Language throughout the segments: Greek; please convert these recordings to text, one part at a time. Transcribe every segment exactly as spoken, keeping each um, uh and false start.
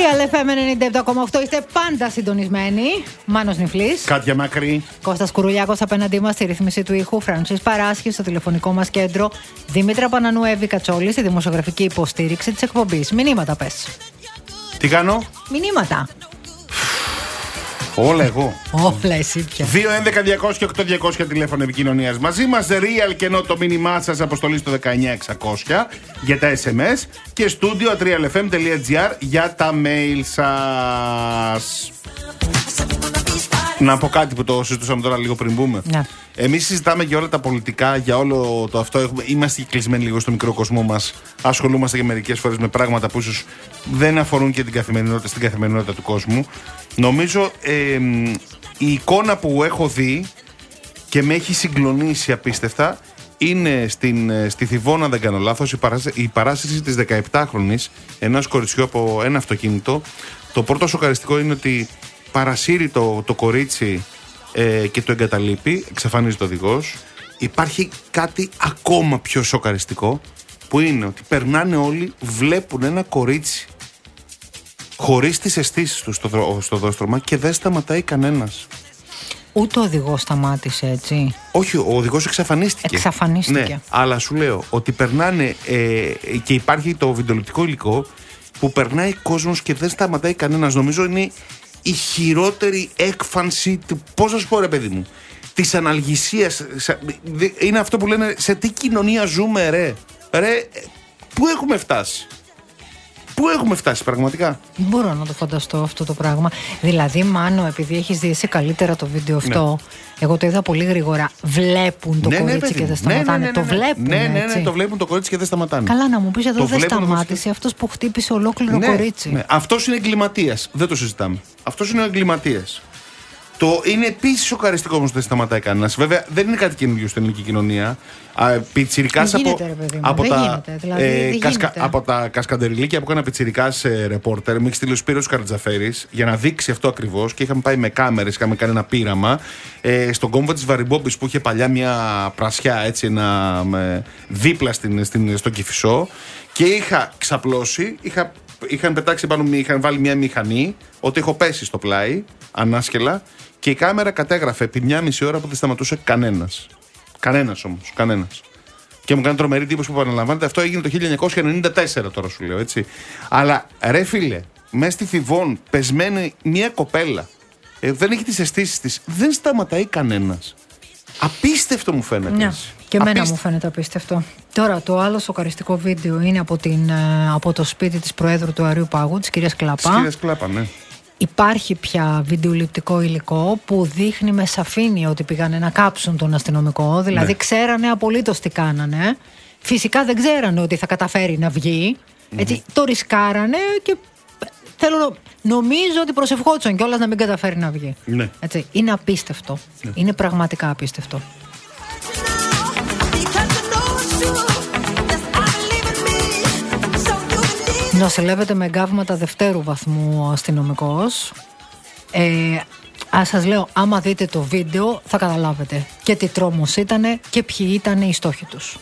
Real εφ εμ ενενήντα επτά κόμμα οκτώ, είστε πάντα συντονισμένοι. Μάνος Νιφλής. Κάτια Μακρύ. Κώστας Κουρουλιάκος απέναντί μας στη ρύθμιση του ήχου. Φράνσις Παράσχης στο τηλεφωνικό μας κέντρο. Δήμητρα Πανανού, Εύη Κατσόλη στη δημοσιογραφική υποστήριξη της εκπομπής. Μηνύματα πες. Τι κάνω? Μηνύματα. Όλα εγώ. Όλα εσύ πια. δύο έντεκα διακόσια οκτώ διακόσια τηλέφωνο επικοινωνίας. Μαζί μας Real και ενώ το μήνυμά σας αποστολή στο δεκαεννιά εξακόσια για τα ες εμ ες και στούντιο at real f m dot g r για τα mail σας. Να πω κάτι που το συζητούσαμε τώρα λίγο πριν μπούμε. Ναι. Εμείς συζητάμε για όλα τα πολιτικά, για όλο το αυτό. Έχουμε, είμαστε κλεισμένοι λίγο στο μικρό κόσμο μας. Ασχολούμαστε και μερικές φορές με πράγματα που ίσως δεν αφορούν και την καθημερινότητα, στην καθημερινότητα του κόσμου. Νομίζω ε, η εικόνα που έχω δει και με έχει συγκλονίσει απίστευτα είναι στην, στη Θηβώνα, δεν κάνω λάθος, η, παράσταση, η παράσταση της δεκαεπτάχρονης ενός κοριτσιού από ένα αυτοκίνητο. Το πρώτο σοκαριστικό είναι ότι παρασύρει το, το κορίτσι ε, και το εγκαταλείπει, εξαφανίζει το οδηγός. Υπάρχει κάτι ακόμα πιο σοκαριστικό που είναι ότι περνάνε όλοι, βλέπουν ένα κορίτσι χωρίς τις αισθήσεις του στο, στο δρόστρωμα και δεν σταματάει κανένας. Ούτε ο οδηγός σταμάτησε, έτσι. Όχι, ο οδηγός εξαφανίστηκε. Εξαφανίστηκε. Ναι, αλλά σου λέω ότι περνάνε ε, και υπάρχει το βιντεοληπτικό υλικό που περνάει κόσμος και δεν σταματάει κανένας. Νομίζω είναι η χειρότερη έκφανση του, πώς να σου πω ρε παιδί μου, της αναλγησίας. Είναι αυτό που λένε, σε τι κοινωνία ζούμε ρε. Ρε, πού έχουμε φτάσει. Πού έχουμε φτάσει πραγματικά. Δεν μπορώ να το φανταστώ αυτό το πράγμα. Δηλαδή, Μάνο, επειδή έχεις δει εσύ καλύτερα το βίντεο αυτό, ναι. Εγώ το είδα πολύ γρήγορα. Βλέπουν το ναι, κορίτσι ναι, και δεν σταματάνε. Ναι, ναι, ναι, ναι. Το βλέπουν. Ναι, ναι, ναι, ναι, το βλέπουν το κορίτσι και δεν σταματάνε. Καλά, να μου πεις εδώ το δεν σταμάτησε αυτός που χτύπησε ολόκληρο ναι, κορίτσι. Ναι. Αυτός είναι εγκληματίας. Δεν το συζητάμε. Αυτός είναι ο εγκληματίας. Το είναι επίσης σοκαριστικό όμως ότι δεν σταματάει κανένας. Βέβαια δεν είναι κάτι καινούργιο στην ελληνική κοινωνία. Πιτσιρικάς από, από, τα, δηλαδή, ε, κασκα, από τα κασκαντεριλίκια που έκανα πιτσιρικάς ε, ρεπόρτερ. Με έχει στείλει ο Σπύρος Καρτζαφέρης για να δείξει αυτό ακριβώς. Και είχαμε πάει με κάμερες, είχαμε κάνει ένα πείραμα ε, στον κόμβο της Βαρυμπόμπης που είχε παλιά μια πρασιά έτσι, ένα, με, δίπλα στην, στην, στον Κηφισό. Και είχα ξαπλώσει, είχα, είχαν πετάξει πάνω, είχαν βάλει μια μηχανή, ότι έχω πέσει στο πλάι, ανάσκελα. Και η κάμερα κατέγραφε επί μια μισή ώρα που δεν σταματούσε κανένας. Κανένας όμως, κανένας. Και μου κάνει τρομερή εντύπωση που επαναλαμβάνεται. Αυτό έγινε το χίλια εννιακόσια ενενήντα τέσσερα, τώρα σου λέω έτσι. Αλλά ρε φίλε, μέσα στη Θηβών πεσμένη μια κοπέλα. Ε, δεν έχει τις αισθήσεις της. Δεν σταματάει κανένας. Απίστευτο μου φαίνεται. Ναι, και εμένα Απίστε... μου φαίνεται απίστευτο. Τώρα το άλλο σοκαριστικό βίντεο είναι από, την, από το σπίτι της Προέδρου του Αρείου Πάγου, της κυρίας Κλάπα. Της κυρίας Κλάπα, ναι. Υπάρχει πια βιντεοληπτικό υλικό που δείχνει με σαφήνεια ότι πήγανε να κάψουν τον αστυνομικό. Δηλαδή ναι. Ξέρανε απολύτως τι κάνανε. Φυσικά δεν ξέρανε ότι θα καταφέρει να βγει. Έτσι, mm-hmm. Το ρισκάρανε και θέλω, νομίζω ότι προσευχόντουσαν κιόλας να μην καταφέρει να βγει. Ναι. Έτσι, είναι απίστευτο. Ναι. Είναι πραγματικά απίστευτο. Νοσηλεύεται με εγκάβματα δευτέρου βαθμού ο αστυνομικός. Ε, ας σας λέω, άμα δείτε το βίντεο θα καταλάβετε και τι τρόμος ήτανε και ποιοι ήταν οι στόχοι τους.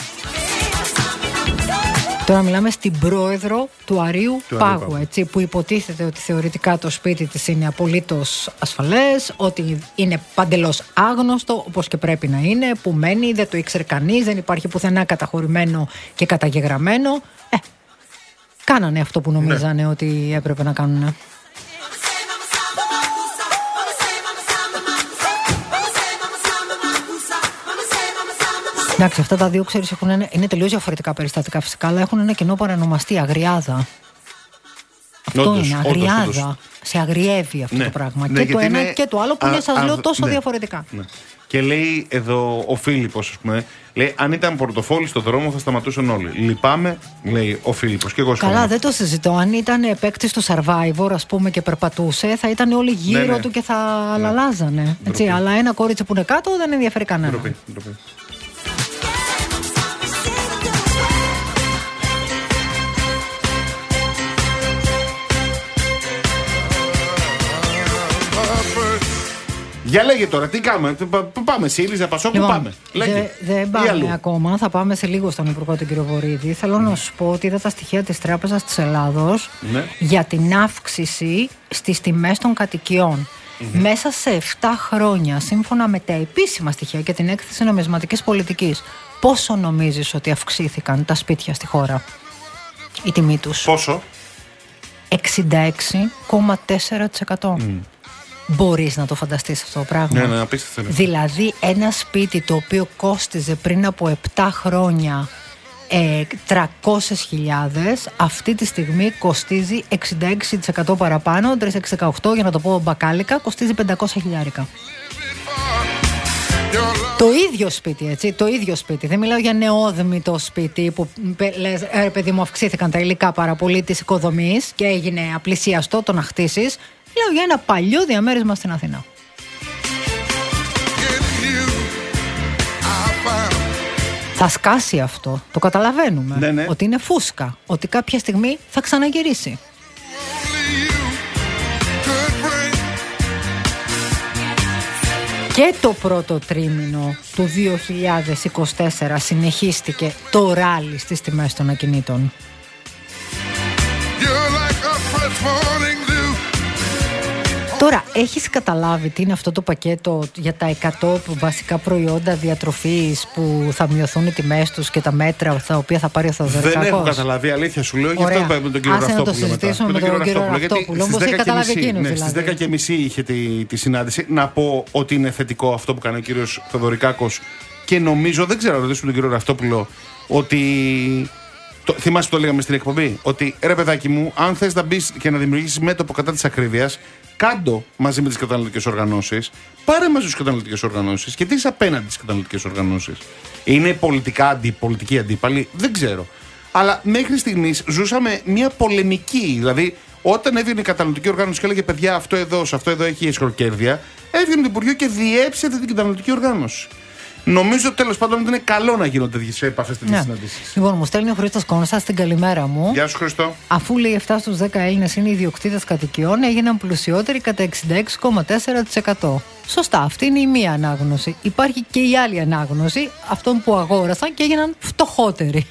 Τώρα μιλάμε στην πρόεδρο του Αρείου του Πάγου, Πάγου. Έτσι, που υποτίθεται ότι θεωρητικά το σπίτι της είναι απολύτως ασφαλές, ότι είναι παντελώς άγνωστο, όπως και πρέπει να είναι, που μένει, δεν το ήξερε κανείς, δεν υπάρχει πουθενά καταχωρημένο και καταγεγραμμένο. Ε, Κάνανε αυτό που νομίζανε ναι. ότι έπρεπε να κάνουν. Εντάξει, αυτά τα δύο, ξέρεις, έχουν ένα, είναι τελείως διαφορετικά περιστατικά φυσικά, αλλά έχουν ένα κοινό παρανομαστή, αγριάδα. Αυτό όντως, είναι, αγριάδα. Όντως, όντως. Σε αγριεύει αυτό ναι. το πράγμα. Ναι, και το ένα είναι... και το άλλο που είναι, σας λέω, τόσο ναι. διαφορετικά. Ναι. Και λέει εδώ ο Φίλιππος, ας πούμε, λέει, αν ήταν πορτοφόλι στο δρόμο θα σταματούσαν όλοι. Λυπάμαι, λέει ο Φίλιππος. Και εγώ καλά, δεν το συζητώ. Αν ήταν παίκτης του Survivor, ας πούμε, και περπατούσε, θα ήταν όλοι γύρω ναι, ναι. του και θα ναι. λαλάζανε. Έτσι, αλλά ένα κόριτσι που είναι κάτω δεν ενδιαφέρει κανένα. Ντροπή, ντροπή. Για λέγε τώρα, τι κάνουμε. Πάμε, ΣΥΡΙΖΑ, ΠΑΣΟΚ, λοιπόν, πάμε. Δεν δε πάμε ακόμα. Θα πάμε σε λίγο στον Υπουργό τον κύριο Βορίδη. Θέλω mm. να σου πω ότι είδα τα στοιχεία της Τράπεζας της Ελλάδος ναι. για την αύξηση στις τιμές των κατοικιών. Mm-hmm. Μέσα σε επτά χρόνια, σύμφωνα με τα επίσημα στοιχεία και την έκθεση νομισματικής πολιτικής, πόσο νομίζεις ότι αυξήθηκαν τα σπίτια στη χώρα, η τιμή τους? Πόσο? εξήντα έξι κόμμα τέσσερα τοις εκατό. Mm. Μπορείς να το φανταστείς αυτό το πράγμα? Ναι, ναι, απίστευτο. Δηλαδή ένα σπίτι το οποίο κόστιζε πριν από επτά χρόνια ε, τριακόσιες χιλιάδες, αυτή τη στιγμή κοστίζει εξήντα έξι τοις εκατό παραπάνω, τριακόσια εξήντα οκτώ για να το πω μπακάλικα, κοστίζει πεντακόσια χιλιάρικα. Το ίδιο σπίτι, έτσι, το ίδιο σπίτι. Δεν μιλάω για νεόδμητο σπίτι που λες, ε, παιδί μου, αυξήθηκαν τα υλικά πάρα πολύ της οικοδομής και έγινε απλησιαστό το να χτίσεις. Μιλάω για ένα παλιό διαμέρισμα στην Αθήνα. Θα σκάσει αυτό, το καταλαβαίνουμε, ναι, ναι. ότι είναι φούσκα, ότι κάποια στιγμή θα ξαναγυρίσει. Και το πρώτο τρίμηνο του δύο χιλιάδες είκοσι τέσσερα συνεχίστηκε το ράλι στις τιμές των ακινήτων. Τώρα, έχεις καταλάβει τι είναι αυτό το πακέτο για τα εκατό βασικά προϊόντα διατροφής που θα μειωθούν οι τιμές τους και τα μέτρα τα οποία θα πάρει ο Θεοδωρικάκος? Δεν έχω καταλάβει, αλήθεια σου λέω. Γι' αυτό είπαμε με τον κύριο Ραυτόπουλο. Άσε να το συζητήσουμε με τον κύριο Ραυτόπουλο. Όμως έχει καταλάβει εκείνος δηλαδή. Στις δέκα και μισή είχε τη, τη συνάντηση. Να πω ότι είναι θετικό αυτό που κάνει ο κύριος Θεοδωρικάκος και νομίζω, δεν ξέρω, ρωτήσουμε τον κύριο Ραυτόπουλο, ότι. Το, θυμάσαι που το λέγαμε στην εκπομπή, ότι ρε παιδάκι μου, αν θες να μπεις και να δημιουργήσεις μέτωπο κατά της ακρίβειας, κάντο μαζί με τις καταναλωτικές οργανώσεις, πάρε μαζί τις καταναλωτικές οργανώσεις και τι είσαι απέναντι στις καταναλωτικές οργανώσεις. Είναι πολιτικά αντιπολιτικοί αντίπαλοι, δεν ξέρω. Αλλά μέχρι στιγμής ζούσαμε μια πολεμική. Δηλαδή, όταν έβγαινε η καταναλωτική οργάνωση και έλεγε παιδιά, αυτό εδώ, σε αυτό εδώ έχει εσχροκέρδεια, έβγαινε το Υπουργείο και διέψευε την καταναλωτική οργάνωση. Νομίζω τέλος πάντων ότι είναι καλό να γίνονται τέτοιες επαφές, τέτοιες συναντήσεις. Λοιπόν, μου στέλνει ο Χρήστος Κόνστας την καλημέρα μου. Γεια σου, Χρήστο. Αφού λέει επτά στους δέκα Έλληνες είναι ιδιοκτήτες κατοικιών, έγιναν πλουσιότεροι κατά εξήντα έξι κόμμα τέσσερα τοις εκατό. Σωστά, αυτή είναι η μία ανάγνωση. Υπάρχει και η άλλη ανάγνωση, αυτών που αγόρασαν και έγιναν φτωχότεροι.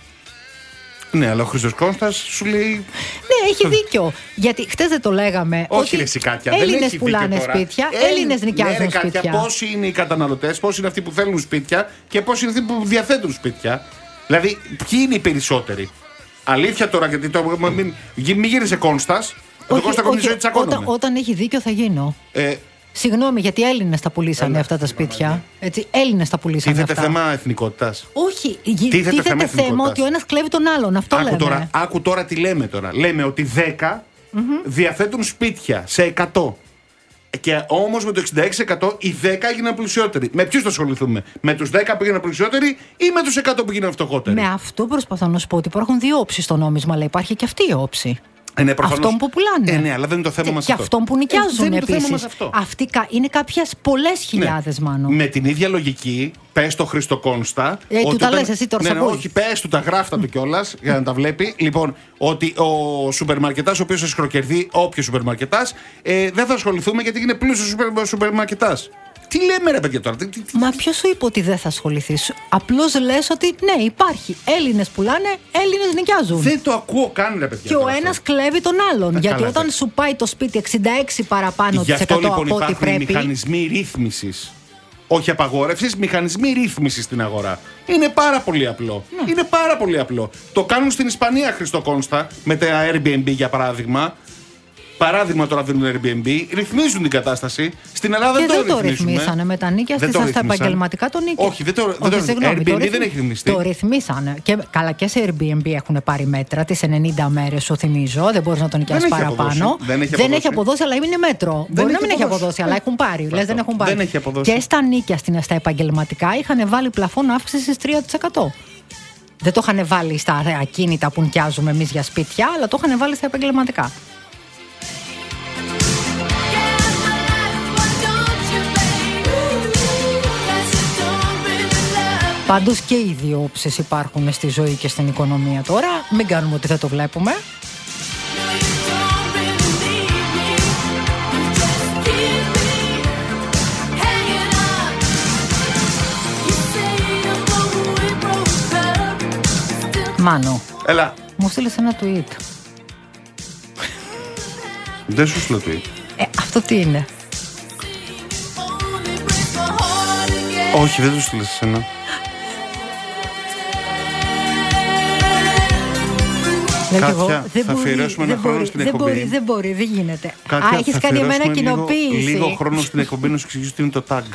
Ναι, αλλά ο Χρήστος Κόνστας σου λέει. Ναι, έχει δίκιο. Γιατί χτες δεν το λέγαμε. Όχι, ρε Σικάτια. Έλληνες πουλάνε σπίτια, Έλληνες νοικιάζουν ναι, σπίτια. Κάτια, πόσοι είναι οι καταναλωτές, πόσοι είναι αυτοί που θέλουν σπίτια και πόσοι είναι αυτοί που διαθέτουν σπίτια. Δηλαδή, ποιοι είναι οι περισσότεροι? Αλήθεια τώρα, γιατί το, μην, μην γύρισε Κόνστας. Όχι, όχι, όχι, όταν, όταν έχει δίκιο θα γίνω. Ε, Συγγνώμη, γιατί Έλληνες τα πουλήσανε Έλα, αυτά τα σπίτια. Έτσι, Έλληνες τα πουλήσανε. Τίθεται αυτά. θέμα εθνικότητας. Όχι, τίθεται, τίθεται θέμα, θέμα ότι ο ένας κλέβει τον άλλον. Αυτό άκου λέμε. Τώρα, άκου τώρα τι λέμε τώρα. Λέμε ότι δέκα mm-hmm. διαθέτουν σπίτια σε εκατό. Και όμως με το εξήντα έξι τοις εκατό οι δέκα έγιναν πλουσιότεροι. Με ποιους θα ασχοληθούμε? Με τους δέκα που έγιναν πλουσιότεροι ή με τους εκατό που έγιναν φτωχότεροι? Με αυτό προσπαθώ να σου πω ότι υπάρχουν δύο όψεις στο νόμισμα, αλλά υπάρχει και αυτή η όψη. Ε, ναι, προφανώς. Αυτόν που πουλάνε. Ε, ναι, αλλά δεν είναι το θέμα μας και αυτό. Και αυτόν που νοικιάζουν ε, επίσης. Αυτοί είναι κάποιες πολλές χιλιάδες ναι. μάλλον. Με την ίδια λογική, πες το Χριστοκόνστα. Ε, του τα λες εσύ τώρα. Ναι, ναι, όχι, πες του τα γράφτα του κιόλας για να τα βλέπει. Λοιπόν, ότι ο σούπερ μαρκετάς, ο οποίος εσχροκερδεί, όποιος σούπερ μαρκετάς, ε, δεν θα ασχοληθούμε γιατί είναι πλούσιος σούπερ μαρκετάς. Τι λέμε ρε παιδιά τώρα? Τι, τι, Μα ποιος σου είπε ότι δεν θα ασχοληθείς? Απλώς λες ότι ναι, υπάρχει. Έλληνες πουλάνε, Έλληνες νοικιάζουν. Δεν το ακούω καν ρε παιδιά. Και ο ένας κλέβει τον άλλον. Α, γιατί όταν σου πάει το σπίτι εξήντα έξι παραπάνω της εκατό λοιπόν, από ό,τι πρέπει. Μηχανισμοί ρύθμισης. Όχι απαγόρευσης, μηχανισμοί ρύθμισης στην αγορά. Είναι πάρα πολύ απλό. Ναι. Είναι πάρα πολύ απλό. Το κάνουν στην Ισπανία, Χριστό Κόνστα, με τα Airbnb για παράδειγμα. Παράδειγμα τώρα δίνουν Airbnb, ρυθμίζουν την κατάσταση. Στην Ελλάδα και δεν το, το ρυθμίσανε. Με τα νίκια στις στα επαγγελματικά των νίκη. Όχι, δεν το, δεν Όχι, το Airbnb το ρυθμ... δεν έχει ρυθμιστεί. Το ρυθμίσανε. Και, καλά, και σε Airbnb έχουν πάρει μέτρα. Τις ενενήντα μέρες σου θυμίζω. Δεν μπορείς να τον νοικιάσεις παραπάνω. Δεν έχει, δεν έχει αποδώσει, αλλά είναι μέτρο. Δεν Μπορεί να μην έχει αποδώσει, αλλά έχουν πάρει. Λες, δεν έχουν πάρει. Δεν έχει αποδώσει. Και στα νίκια στα επαγγελματικά είχαν βάλει πλαφόν αύξησης τρία τοις εκατό. Δεν το είχαν βάλει στα ακίνητα που νοικιάζουμε εμείς για σπίτια, αλλά το είχαν βάλει στα επαγγελματικά. Πάντως και οι δύο όψεις υπάρχουν στη ζωή και στην οικονομία τώρα. Μην κάνουμε ότι δεν το βλέπουμε. Μάνο. Έλα. Μου στείλες ένα tweet. Δεν σου στείλω tweet. Ε, αυτό τι είναι? Όχι, δεν του στείλες εσένα. Κάτια, δεν θα αφιερώσουμε ένα χρόνο στην εκπομπή. Δεν μπορεί, δεν μπορεί, δεν γίνεται. Κάτια, Α, έχεις κάνει εμένα κοινοποίηση. Λίγο, λίγο χρόνο στην εκπομπή να σου εξηγήσω τι είναι το tag.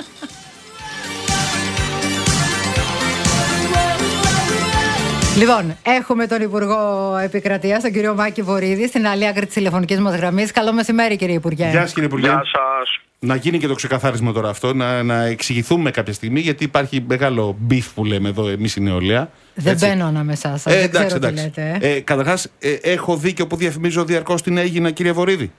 Λοιπόν, έχουμε τον Υπουργό Επικρατείας, τον κύριο Μάκη Βορίδη, στην άλλη άκρη της τηλεφωνικής μας γραμμής. Καλό μεσημέρι, κύριε Υπουργέ. Γεια σας, κύριε Υπουργέ. Γεια σας. Να γίνει και το ξεκαθάρισμα τώρα αυτό, να, να εξηγηθούμε κάποια στιγμή, γιατί υπάρχει μεγάλο μπιφ που λέμε εδώ εμείς η νεολαία. Δεν μπαίνω ανάμεσά σας, ε, δεν εντάξει, ξέρω εντάξει. τι λέτε. Ε, καταρχάς, ε, έχω δίκιο που διαφημίζω διαρκώς την Αίγινα, κύριε Βορίδη.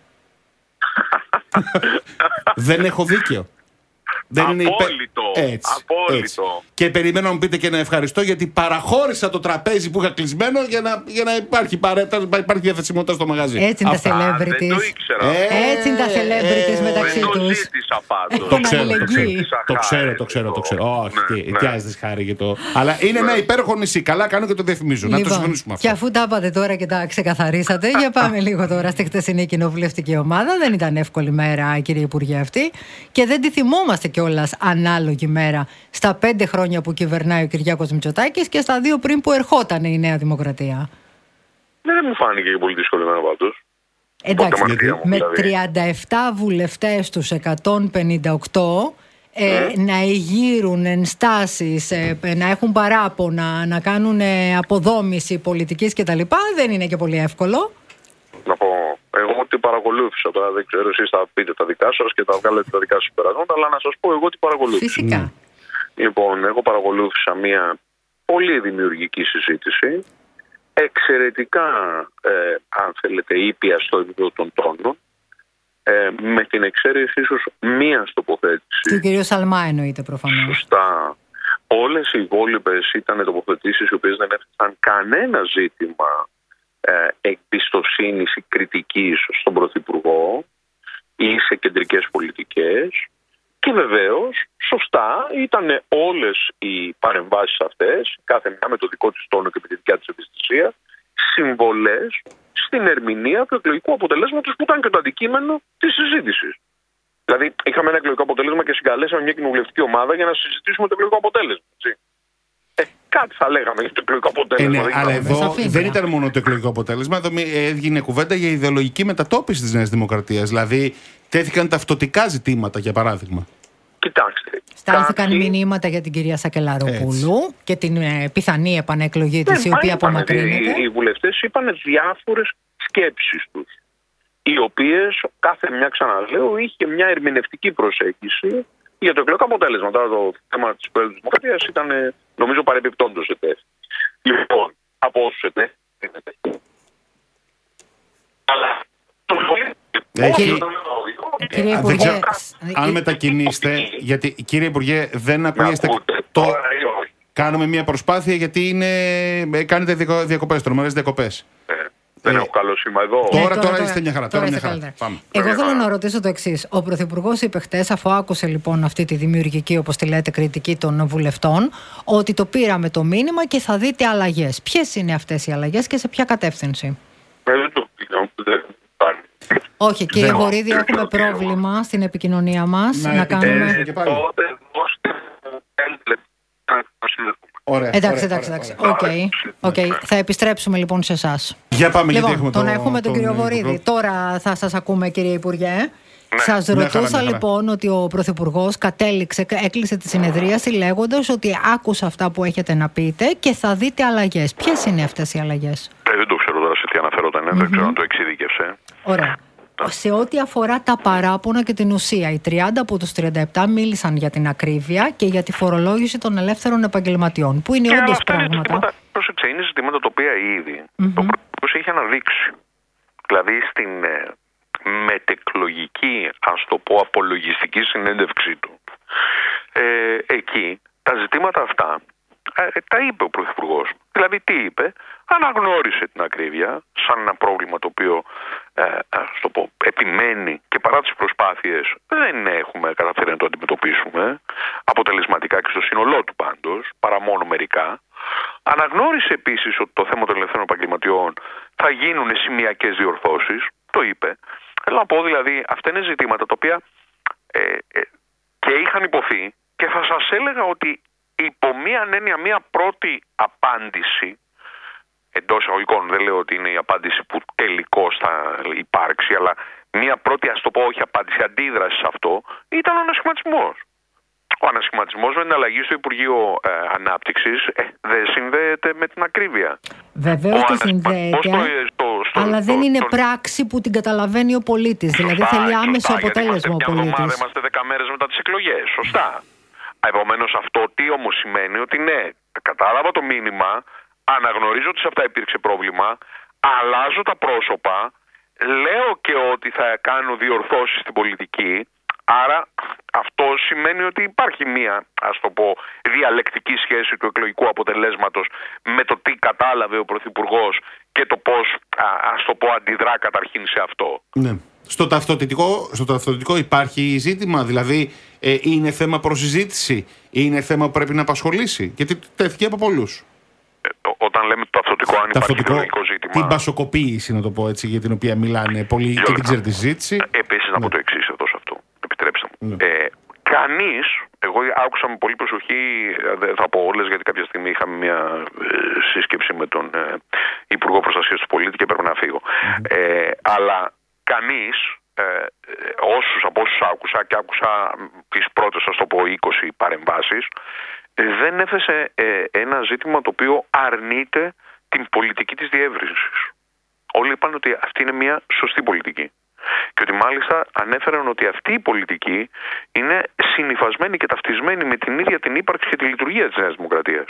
Δεν έχω δίκιο. Δεν απόλυτο, είναι υπε... έτσι, απόλυτο. Έτσι. Και περιμένω να μου πείτε και να ευχαριστώ, γιατί παραχώρησα το τραπέζι που είχα κλεισμένο για να, για να υπάρχει, παρέτα, υπάρχει διαθεσιμότητα στο μαγαζί. Έτσι είναι τα celebrities. Δεν το ήξερα. Ε, Έτσι είναι τα celebrities ε, μεταξύ Δεν το τους. ζήτησα πάντως. Το ξέρω, το ξέρω. αλληλεγγύη. Το ξέρω, το ξέρω, το ξέρω. Όχι, τι, τι άζεις χάρη για το. Αλλά είναι ένα υπέροχο νησί. Καλά κάνω και το διαφημίζω. Να το συμφωνήσουμε αυτό. Και αφού τα είπατε τώρα και τα ξεκαθαρίσατε, για πάμε λίγο τώρα στη χτεσινή κοινοβουλευτική ομάδα. Δεν ήταν εύκολη μέρα, κύριε Υπουργέ, αυτή. Και δεν τη θυμόμαστε κιόλας ανάλογη μέρα στα πέντε χρόνια που κυβερνάει ο Κυριάκος Μητσοτάκης και στα δύο πριν που ερχόταν η Νέα Δημοκρατία. Ναι, δεν μου φάνηκε και πολύ δύσκολη μέρα πάντως. Εντάξει, γιατί, με δηλαδή. τριάντα επτά βουλευτές τους εκατόν πενήντα οκτώ ε, mm. να εγείρουν ενστάσεις, ε, να έχουν παράπονα, να κάνουν ε, αποδόμηση πολιτικής κτλ. Δεν είναι και πολύ εύκολο. Να πω, εγώ ότι παρακολούθησα, τώρα δεν ξέρω, εσείς θα πείτε τα δικά σας και θα βγάλετε τα δικά σας συμπεράσματα, αλλά να σας πω εγώ τι παρακολούθησα. Φυσικά. Mm. Λοιπόν, εγώ παρακολούθησα μια πολύ δημιουργική συζήτηση, εξαιρετικά, ε, αν θέλετε, ήπια στο επίπεδο των τόνων, ε, με την εξαίρεση ίσως μίας τοποθέτηση. Του κυρίου Σαλμά εννοείται προφανώς. Σωστά. Όλες οι υπόλοιπες ήταν τοποθετήσεις οι οποίες δεν έφτασαν κανένα ζήτημα ε, εμπιστοσύνης ή κριτικής στον Πρωθυπουργό ή σε κεντρικές πολιτικές. Και βεβαίως, σωστά, ήταν όλες οι παρεμβάσεις αυτές, κάθε μια με το δικό της τόνο και με τη δικιά της ευαισθησία, συμβολές στην ερμηνεία του εκλογικού αποτελέσματος που ήταν και το αντικείμενο της συζήτησης. Δηλαδή, είχαμε ένα εκλογικό αποτέλεσμα και συγκαλέσαμε μια κοινοβουλευτική ομάδα για να συζητήσουμε το εκλογικό αποτέλεσμα. Έτσι. Ε, κάτι θα λέγαμε για το εκλογικό αποτέλεσμα. Ε, ναι, αλλά εδώ δεν ήταν μόνο το εκλογικό αποτέλεσμα. Εδώ έγινε κουβέντα για ιδεολογική μετατόπιση της Νέας Δημοκρατίας. Δηλαδή, τέθηκαν ταυτοτικά ζητήματα, για παράδειγμα. Κοιτάξτε. Στάλθηκαν κάποιοι... μηνύματα για την κυρία Σακελαροπούλου Έτσι. και την ε, πιθανή επανεκλογή της, η οποία απομακρύνεται. Οι, οι βουλευτές είπαν διάφορες σκέψεις τους, οι οποίες κάθε μια, ξαναλέω, είχε μια ερμηνευτική προσέγγιση για το εκλογικό αποτέλεσμα. Τώρα το θέμα της Προέδρου της Δημοκρατίας ήταν, νομίζω, παρεμπιπτόντως ετέθη. Λοιπόν, από όσους ετέθη, αλλά το Έχει... Κύριε Ε, Υπουργέ, ξέρω, αν μετακινήσετε, γιατί κύριε Υπουργέ δεν ακούγεστε. Το... Κάνουμε μια προσπάθεια, γιατί είναι... κάνετε διακοπές, τρομερές διακοπές. Ε, δεν ε, έχω καλό σήμα εδώ. Τώρα, ναι, τώρα, τώρα, τώρα είστε μια χαρά. Τώρα, τώρα μια χαρά. Πάμε. Εγώ θέλω να ρωτήσω το εξής. Ο Πρωθυπουργός είπε χτες, αφού άκουσε λοιπόν αυτή τη δημιουργική, όπως τη λέτε, κριτική των βουλευτών, ότι το πήραμε το μήνυμα και θα δείτε αλλαγές. Ποιες είναι αυτές οι αλλαγές και σε ποια κατεύθυνση? Δεν το πήραμε. Όχι, κύριε Βορίδη, έχουμε πρόβλημα στην επικοινωνία μας. Να, να κάνουμε. Ε, τότε δώστε Ωραία, εντάξει, εντάξει, εντάξει. Okay, okay. Θα επιστρέψουμε λοιπόν σε εσάς. Για πάμε, λοιπόν, γιατί έχουμε τον το, έχουμε τον, τον κύριο Βορίδη. Τώρα θα σας ακούμε, κύριε Υπουργέ. Ναι. Σας ναι, ρωτούσα χαρά, λοιπόν ότι ο Πρωθυπουργός κατέληξε, έκλεισε τη συνεδρίαση λέγοντας ότι άκουσα αυτά που έχετε να πείτε και θα δείτε αλλαγές. Ποιες είναι αυτές οι αλλαγές? Ε, δεν το ξέρω τώρα σε τι αναφερόταν, mm-hmm. δεν ξέρω αν το εξειδίκευσε. Ωραία. Σε ό,τι αφορά τα παράπονα και την ουσία, οι τριάντα από τους τριάντα επτά μίλησαν για την ακρίβεια και για τη φορολόγηση των ελεύθερων επαγγελματιών, που είναι όντως πράγματα. Πρόσεξε, είναι ζητήματα τα οποία ήδη mm-hmm. το Πρωθυπουργός έχει αναδείξει. Δηλαδή στην ε, μετεκλογική, ας το πω, απολογιστική συνέντευξή του. Ε, εκεί τα ζητήματα αυτά ε, τα είπε ο Πρωθυπουργός. Δηλαδή τι είπε? Αναγνώρισε την ακρίβεια σαν ένα πρόβλημα το οποίο ε, ας το πω, επιμένει και παρά τις προσπάθειες δεν έχουμε καταφέρει να το αντιμετωπίσουμε αποτελεσματικά και στο σύνολό του πάντως, παρά μόνο μερικά. Αναγνώρισε επίσης ότι το θέμα των ελευθερών επαγγελματιών θα γίνουν σημειακές διορθώσεις. Το είπε. Θέλω να πω δηλαδή, αυτά είναι ζητήματα τα οποία ε, ε, και είχαν υποθεί και θα σας έλεγα ότι υπό μία έννοια, μία πρώτη απάντηση, εντός εισαγωγικών, δεν λέω ότι είναι η απάντηση που τελικώς θα υπάρξει, αλλά μία πρώτη, ας το πω, όχι απάντηση, αντίδραση σε αυτό, ήταν ο ανασχηματισμός. Ο ανασχηματισμός με την αλλαγή στο Υπουργείο ε, Ανάπτυξης ε, δεν συνδέεται με την ακρίβεια. Βεβαίως το συνδέεται, στο, στο, στο, αλλά στο, δεν είναι στο... πράξη που την καταλαβαίνει ο πολίτης. Σωστά, δηλαδή θέλει άμεσο σωστά, αποτέλεσμα ο πολίτης. Μια εβδομάδα είμαστε δέκα μέρες μετά τις εκλογές. Σωστά. Επομένως αυτό τι όμως σημαίνει? Ότι ναι, κατάλαβα το μήνυμα, αναγνωρίζω ότι σε αυτά υπήρξε πρόβλημα, αλλάζω τα πρόσωπα, λέω και ότι θα κάνω διορθώσεις στην πολιτική. Άρα αυτό σημαίνει ότι υπάρχει μία, ας το πω, διαλεκτική σχέση του εκλογικού αποτελέσματος με το τι κατάλαβε ο Πρωθυπουργός και το πώς, ας το πω, αντιδρά καταρχήν σε αυτό. Ναι. Στο ταυτοτητικό, στο ταυτοτητικό υπάρχει ζήτημα, δηλαδή ε, είναι θέμα προσυζήτηση, είναι θέμα που πρέπει να απασχολήσει, γιατί τέθηκε από πολλούς. Ε, όταν λέμε το ταυτοτικό, αν υπάρχει ιδεολογικό ζήτημα. Την πασοκοποίηση, να το πω έτσι, για την οποία μιλάνε πολλοί Γιώργα, και την ξέρετε τη συζήτηση. Επίσης, να πω το εξής εδώ σε αυτό. Επιτρέψτε μου. Ναι. Ε, κανείς, εγώ άκουσα με πολύ προσοχή, δεν θα πω όλες, γιατί κάποια στιγμή είχαμε μια ε, σύσκεψη με τον ε, Υπουργό Προστασίας του Πολίτη και πρέπει να φύγω. Mm-hmm. Ε, αλλά κανείς, ε, όσους από όσους άκουσα και άκουσα τις πρώτες, ας το πω, είκοσι παρεμβάσεις, δεν έθεσε ε, ένα ζήτημα το οποίο αρνείται την πολιτική της διεύρυνσης. Όλοι είπαν ότι αυτή είναι μια σωστή πολιτική. Και ότι μάλιστα ανέφεραν ότι αυτή η πολιτική είναι συνυφασμένη και ταυτισμένη με την ίδια την ύπαρξη και τη λειτουργία της Νέας Δημοκρατίας,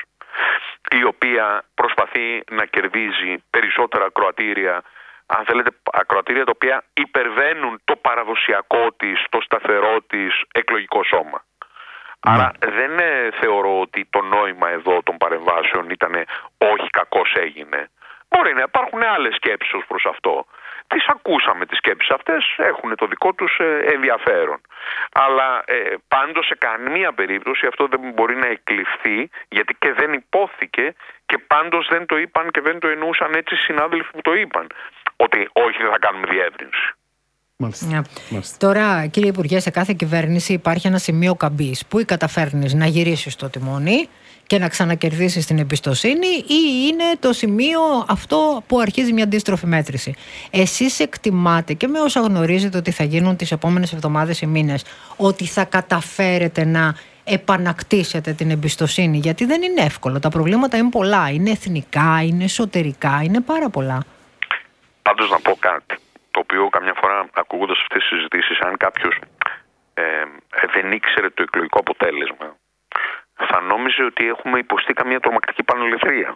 η οποία προσπαθεί να κερδίζει περισσότερα ακροατήρια, αν θέλετε, ακροατήρια τα οποία υπερβαίνουν το παραδοσιακό της, το σταθερό της εκλογικό σώμα. Άρα δεν ε, θεωρώ ότι το νόημα εδώ των παρεμβάσεων ήταν όχι κακώς έγινε. Μπορεί να υπάρχουν άλλες σκέψεις ως προς αυτό. Τις ακούσαμε τις σκέψεις αυτές, έχουν το δικό τους ε, ενδιαφέρον. Αλλά ε, πάντως σε καμία περίπτωση αυτό δεν μπορεί να εκλειφθεί, γιατί και δεν υπόθηκε και πάντως δεν το είπαν και δεν το εννοούσαν έτσι οι συνάδελφοι που το είπαν. Ότι όχι, δεν θα κάνουμε διεύρυνση. Μάλιστα. Μάλιστα. Τώρα, κύριε Υπουργέ, σε κάθε κυβέρνηση υπάρχει ένα σημείο καμπής που ή καταφέρνεις να γυρίσεις το τιμόνι και να ξανακερδίσεις την εμπιστοσύνη, ή είναι το σημείο αυτό που αρχίζει μια αντίστροφη μέτρηση. Εσείς εκτιμάτε, και με όσα γνωρίζετε ότι θα γίνουν τις επόμενες εβδομάδες ή μήνες, ότι θα καταφέρετε να επανακτήσετε την εμπιστοσύνη? Γιατί δεν είναι εύκολο. Τα προβλήματα είναι πολλά. Είναι εθνικά, είναι εσωτερικά, είναι πάρα πολλά. Πάντως να πω κάτι, το οποίο καμιά φορά ακούγοντας αυτές τις συζητήσεις, αν κάποιος ε, δεν ήξερε το εκλογικό αποτέλεσμα, θα νόμιζε ότι έχουμε υποστεί καμία τρομακτική πανολεθρία.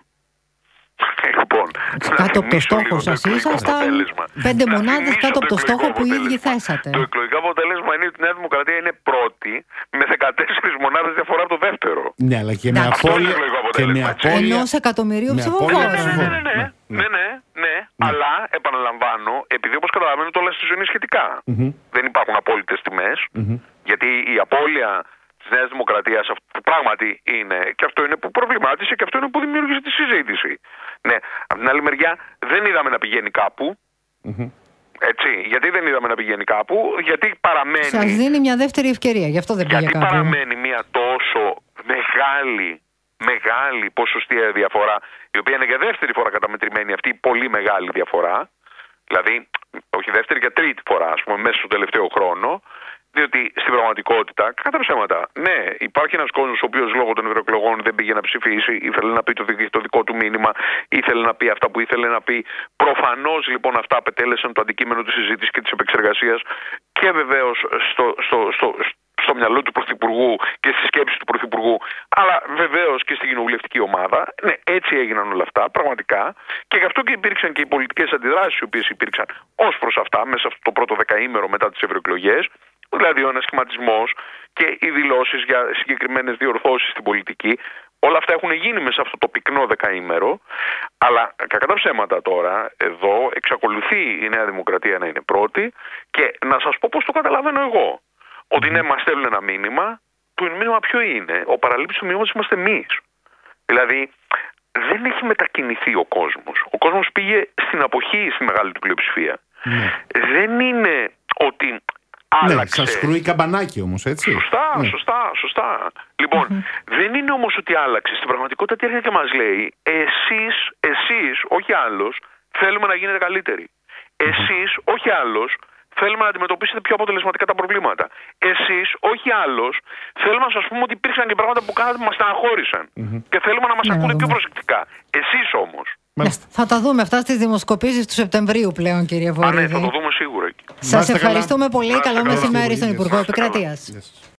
Λοιπόν, κάτω από το στόχο σας ήσασταν πέντε μονάδες κάτω από το στόχο που οι ίδιοι θέσατε. Το εκλογικό αποτέλεσμα είναι ότι η Νέα Δημοκρατία είναι πρώτη με δεκατέσσερις μονάδες διαφορά από το δεύτερο. Ναι, αλλά και με απώλεια ενός εκατομμυρίου ψηφοφόρων. Ναι, ναι, ναι, ναι, ναι, ναι. Αλλά επαναλαμβάνω, επειδή όπως καταλαβαίνετε όλα στη ζωή είναι σχετικά. Δεν υπάρχουν απόλυτες τιμές, γιατί η απώλεια της Νέας Δημοκρατίας που πράγματι είναι, και αυτό είναι που προβλημάτισε και αυτό είναι που δημιούργησε τη συζήτηση. Ναι, από την άλλη μεριά δεν είδαμε να πηγαίνει κάπου. Mm-hmm. Έτσι, γιατί δεν είδαμε να πηγαίνει κάπου? Γιατί παραμένει. Σας δίνει μια δεύτερη ευκαιρία, γι' αυτό δεν πήγε γιατί κάπου. Γιατί παραμένει μια τόσο μεγάλη, μεγάλη ποσοστία διαφορά, η οποία είναι για δεύτερη φορά καταμετρημένη αυτή η πολύ μεγάλη διαφορά. Δηλαδή, όχι δεύτερη και τρίτη φορά, ας πούμε, μέσα στο τελευταίο χρόνο. Διότι στην πραγματικότητα, κατά ψέματα, ναι, υπάρχει ένας κόσμος ο οποίος λόγω των ευρωεκλογών δεν πήγε να ψηφίσει, ήθελε να πει το, το δικό του μήνυμα, ήθελε να πει αυτά που ήθελε να πει. Προφανώς λοιπόν αυτά απετέλεσαν το αντικείμενο της συζήτησης και της επεξεργασίας και βεβαίως στο, στο, στο, στο μυαλό του Πρωθυπουργού και στη σκέψη του Πρωθυπουργού, αλλά βεβαίως και στην κοινοβουλευτική ομάδα. Ναι, έτσι έγιναν όλα αυτά, πραγματικά. Και γι' αυτό και υπήρξαν και οι πολιτικές αντιδράσεις οι οποίες υπήρξαν ως προς αυτά μέσα στο πρώτο δεκαήμερο μετά τις ευρωεκλογές. Δηλαδή ο ανασχηματισμός και οι δηλώσεις για συγκεκριμένες διορθώσεις στην πολιτική, όλα αυτά έχουν γίνει μέσα σε αυτό το πυκνό δεκαήμερο. Αλλά κακά τα ψέματα τώρα, εδώ εξακολουθεί η Νέα Δημοκρατία να είναι πρώτη και να σας πω πώς το καταλαβαίνω εγώ. Ότι ναι, μας στέλνουν ένα μήνυμα, το μήνυμα ποιο είναι? Ο παραλήπτης του μηνύματος είμαστε εμείς. Δηλαδή δεν έχει μετακινηθεί ο κόσμος. Ο κόσμος πήγε στην αποχή στη μεγάλη του πλειοψηφία. Ναι. Δεν είναι ότι άλλαξε. Ναι, σας κρούει καμπανάκι όμως, έτσι. Σωστά, ναι. σωστά, σωστά. Λοιπόν, mm-hmm. δεν είναι όμως ότι άλλαξε. Στην πραγματικότητα τι έρχεται και μας λέει, εσείς, εσείς, όχι άλλος, θέλουμε να γίνετε καλύτεροι. Εσείς, mm-hmm. όχι άλλος, θέλουμε να αντιμετωπίσετε πιο αποτελεσματικά τα προβλήματα. Εσείς, όχι άλλος, θέλουμε να σας πούμε ότι υπήρξαν και πράγματα που κάνατε που μας στεναχώρησαν. Mm-hmm. Και θέλουμε να μας ακούτε πιο προσεκτικά. Εσείς όμως. Ναι, θα τα δούμε αυτά στις δημοσκοπήσεις του Σεπτεμβρίου πλέον, κύριε Βορίδη. Α, ναι, θα το δούμε σίγουρα εκεί. Σας ευχαριστούμε πολύ. Καλό μεσημέρι στον Υπουργό Επικρατείας.